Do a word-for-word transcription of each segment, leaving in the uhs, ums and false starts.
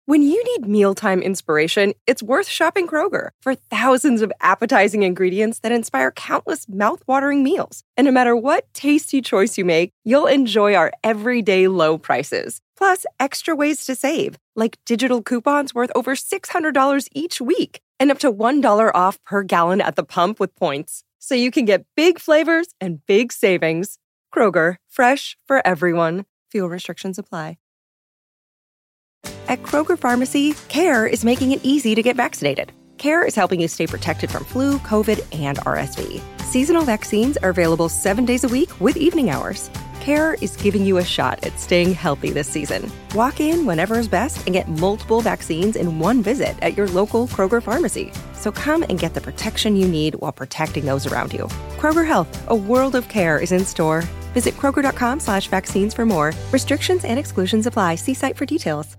When you need mealtime inspiration, it's worth shopping Kroger for thousands of appetizing ingredients that inspire countless mouth-watering meals. And no matter what tasty choice you make, you'll enjoy our everyday low prices. Plus, extra ways to save, like digital coupons worth over six hundred dollars each week and up to one dollar off per gallon at the pump with points. So you can get big flavors and big savings. Kroger, fresh for everyone. Fuel restrictions apply. At Kroger Pharmacy, CARE is making it easy to get vaccinated. CARE is helping you stay protected from flu, COVID, and R S V. Seasonal vaccines are available seven days a week with evening hours. CARE is giving you a shot at staying healthy this season. Walk in whenever is best and get multiple vaccines in one visit at your local Kroger Pharmacy. So come and get the protection you need while protecting those around you. Kroger Health, a world of care is in store. Visit Kroger.com slash vaccines for more. Restrictions and exclusions apply. See site for details.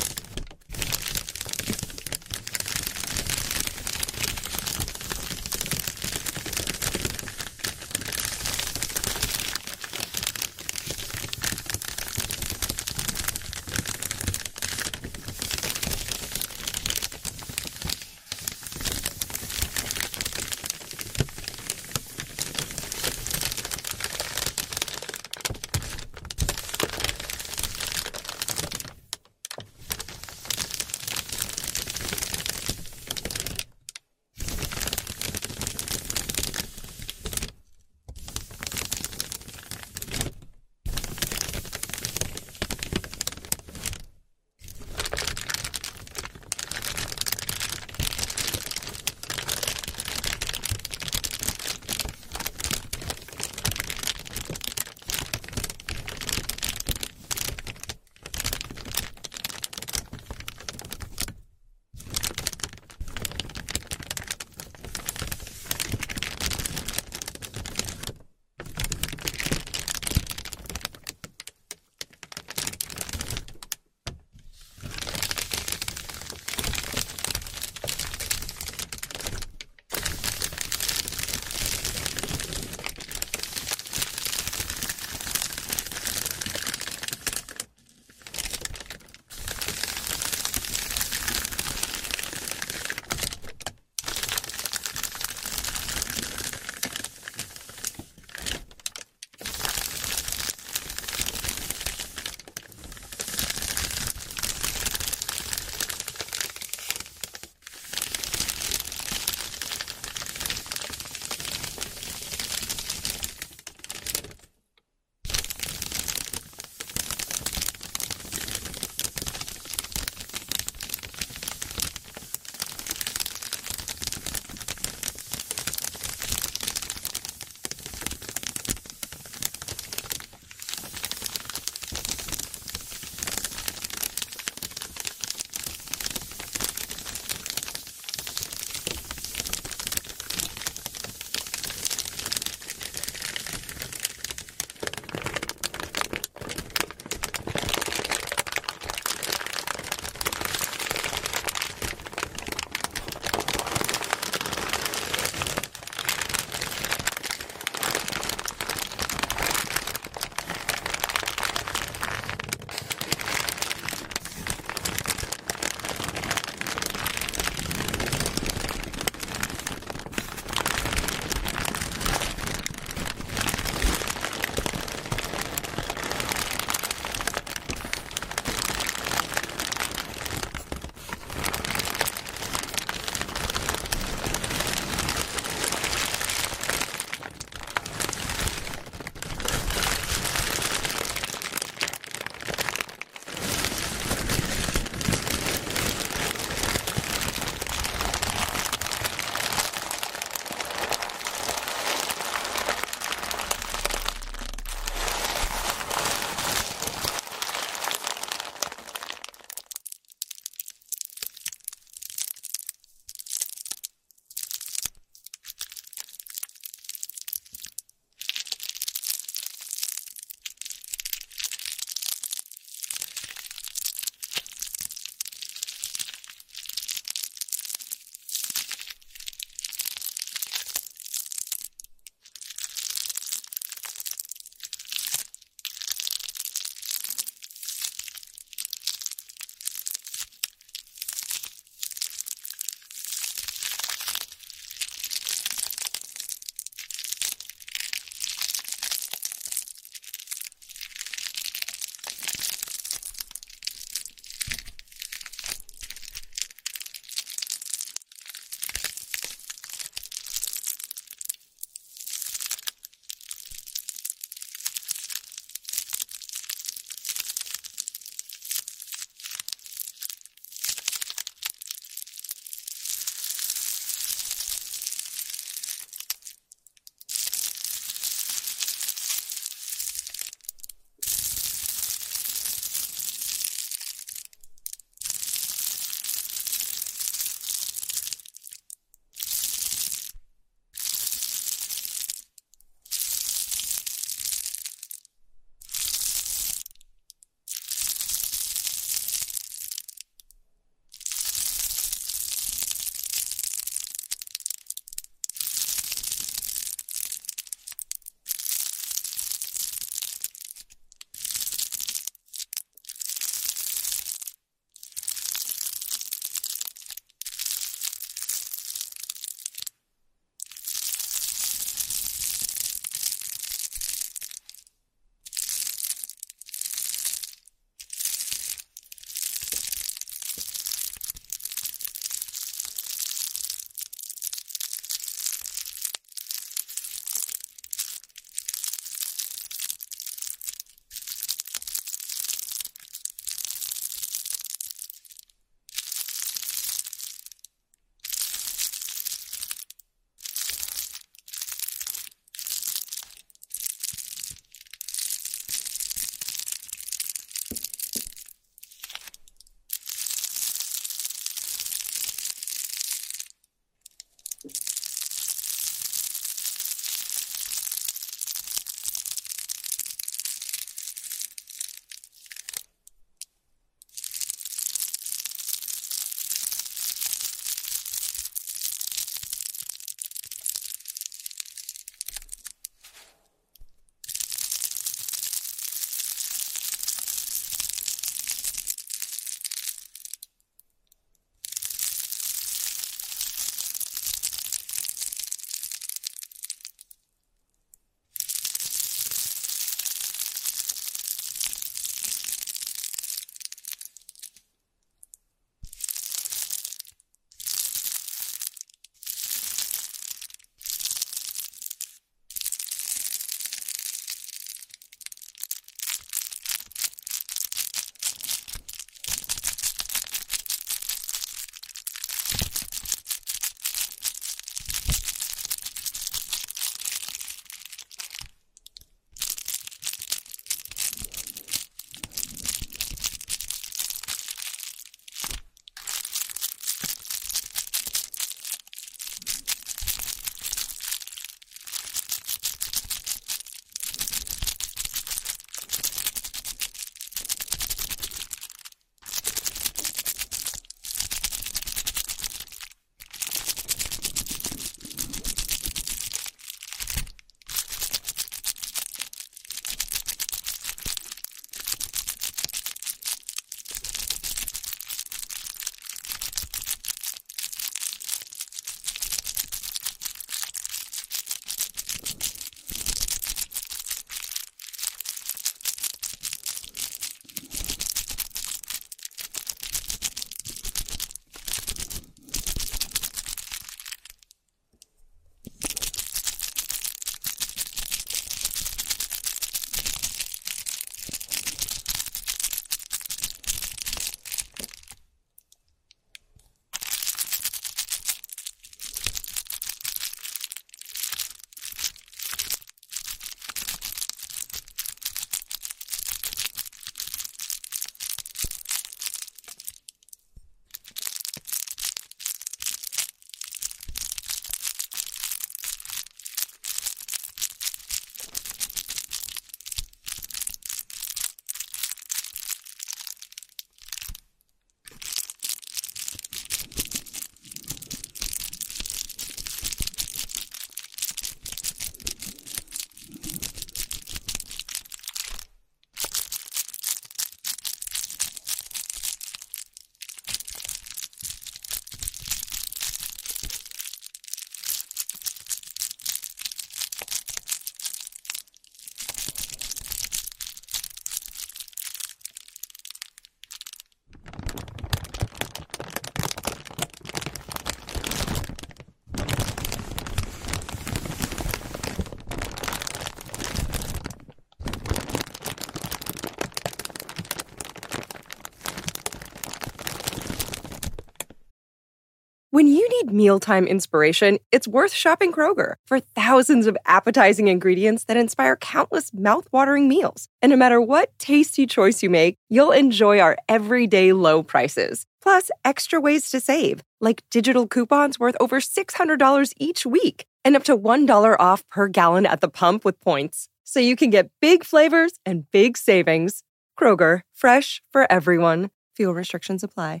When you need mealtime inspiration, it's worth shopping Kroger for thousands of appetizing ingredients that inspire countless mouthwatering meals. And no matter what tasty choice you make, you'll enjoy our everyday low prices. Plus, extra ways to save, like digital coupons worth over six hundred dollars each week and up to one dollar off per gallon at the pump with points. So you can get big flavors and big savings. Kroger, fresh for everyone. Fuel restrictions apply.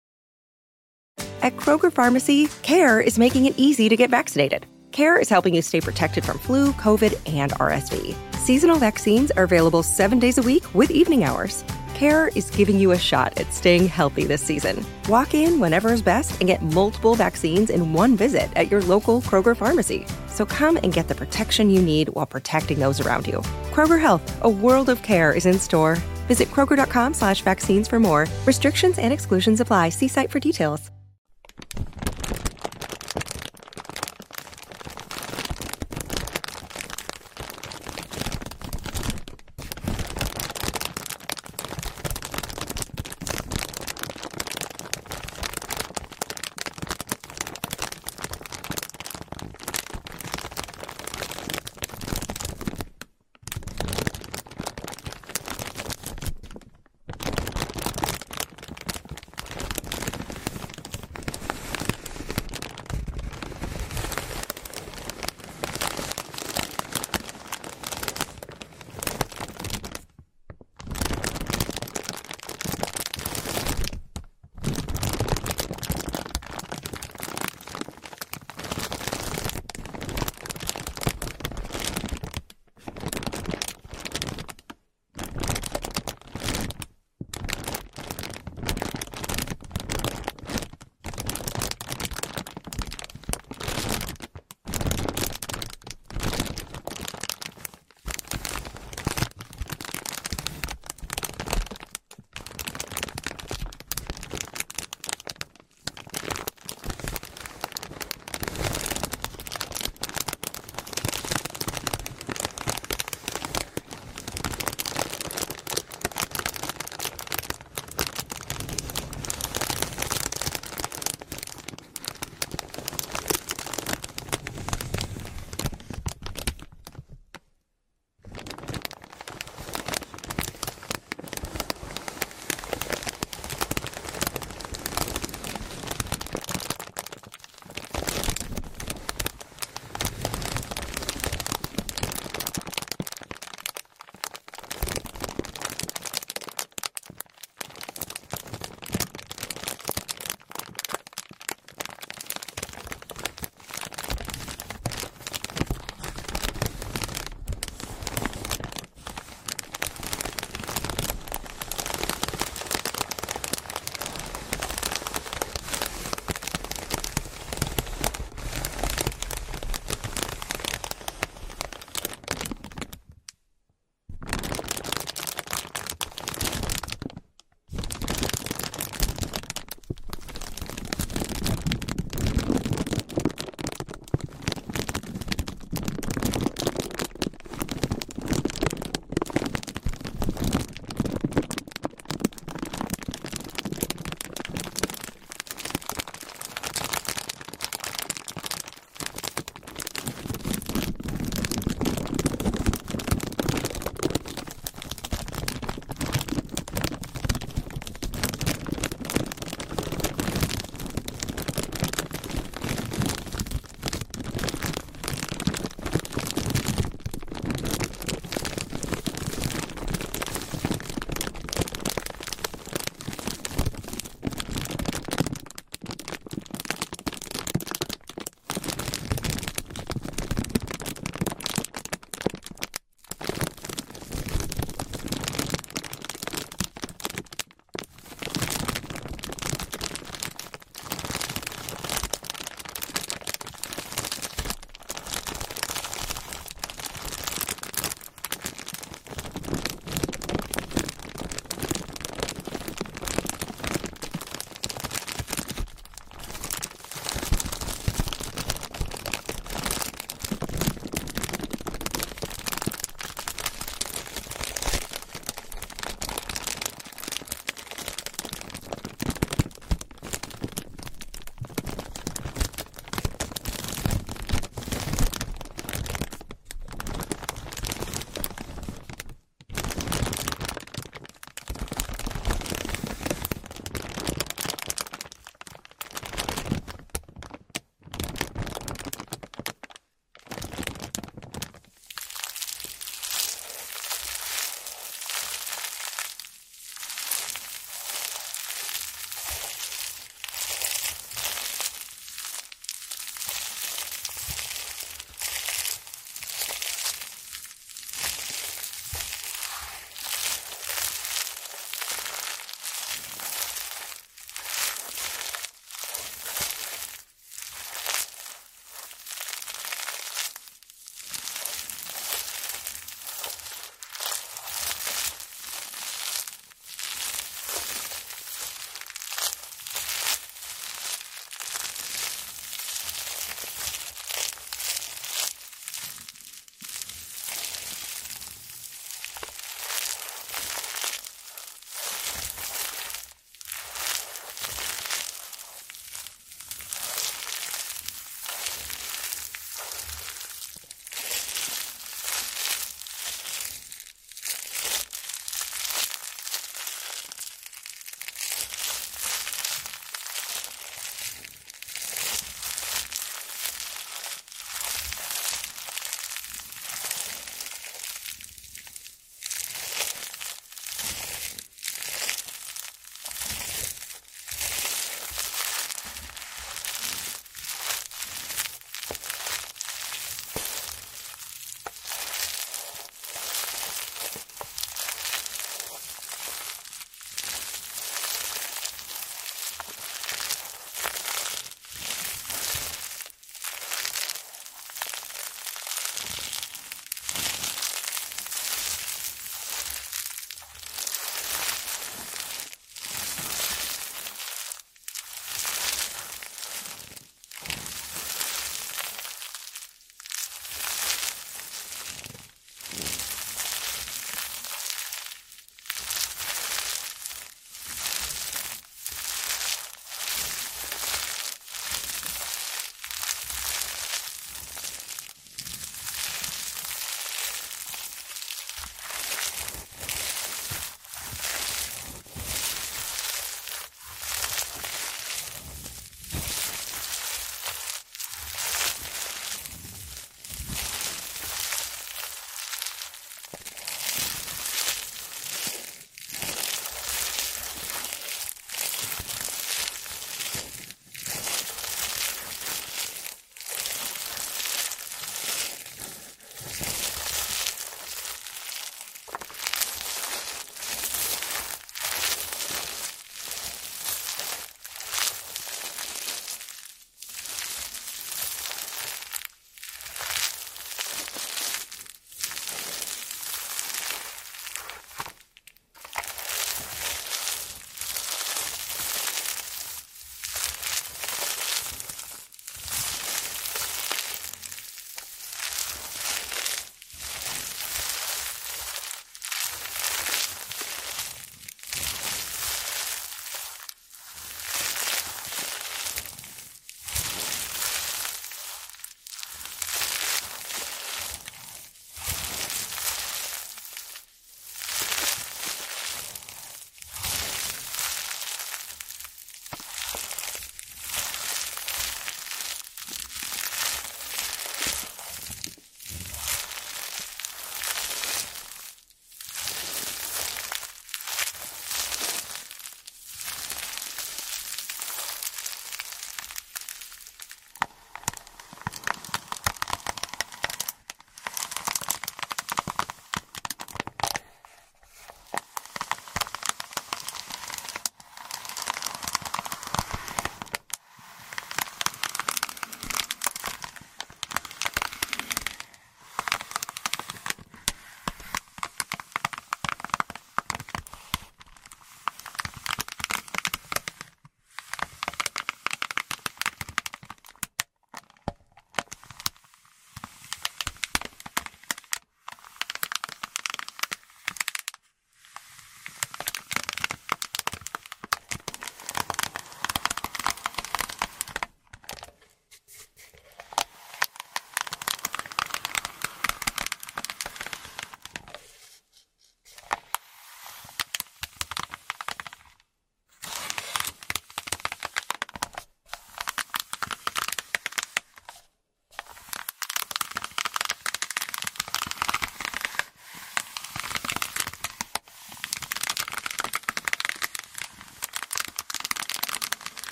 At Kroger Pharmacy, CARE is making it easy to get vaccinated. CARE is helping you stay protected from flu, COVID, and R S V. Seasonal vaccines are available seven days a week with evening hours. CARE is giving you a shot at staying healthy this season. Walk in whenever is best and get multiple vaccines in one visit at your local Kroger Pharmacy. So come and get the protection you need while protecting those around you. Kroger Health, a world of care is in store. Visit kroger.com slash vaccines for more. Restrictions and exclusions apply. See site for details.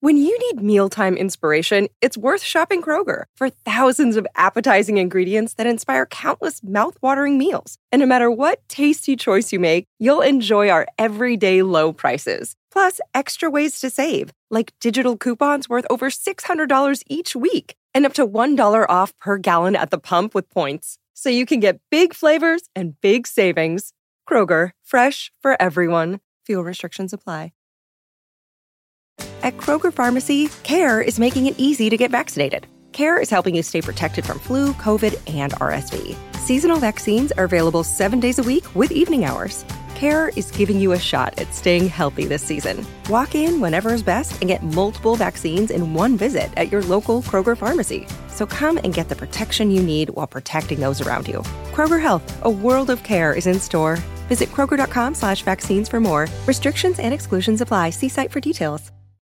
When you need mealtime inspiration, it's worth shopping Kroger for thousands of appetizing ingredients that inspire countless mouth-watering meals. And no matter what tasty choice you make, you'll enjoy our everyday low prices. Plus, extra ways to save, like digital coupons worth over six hundred dollars each week and up to one dollar off per gallon at the pump with points. So you can get big flavors and big savings. Kroger, fresh for everyone. Fuel restrictions apply. At Kroger Pharmacy, CARE is making it easy to get vaccinated. CARE is helping you stay protected from flu, COVID, and R S V. Seasonal vaccines are available seven days a week with evening hours. CARE is giving you a shot at staying healthy this season. Walk in whenever is best and get multiple vaccines in one visit at your local Kroger pharmacy. So come and get the protection you need while protecting those around you. Kroger Health, a world of care is in store. Visit Kroger.com slash vaccines for more. Restrictions and exclusions apply. See site for details.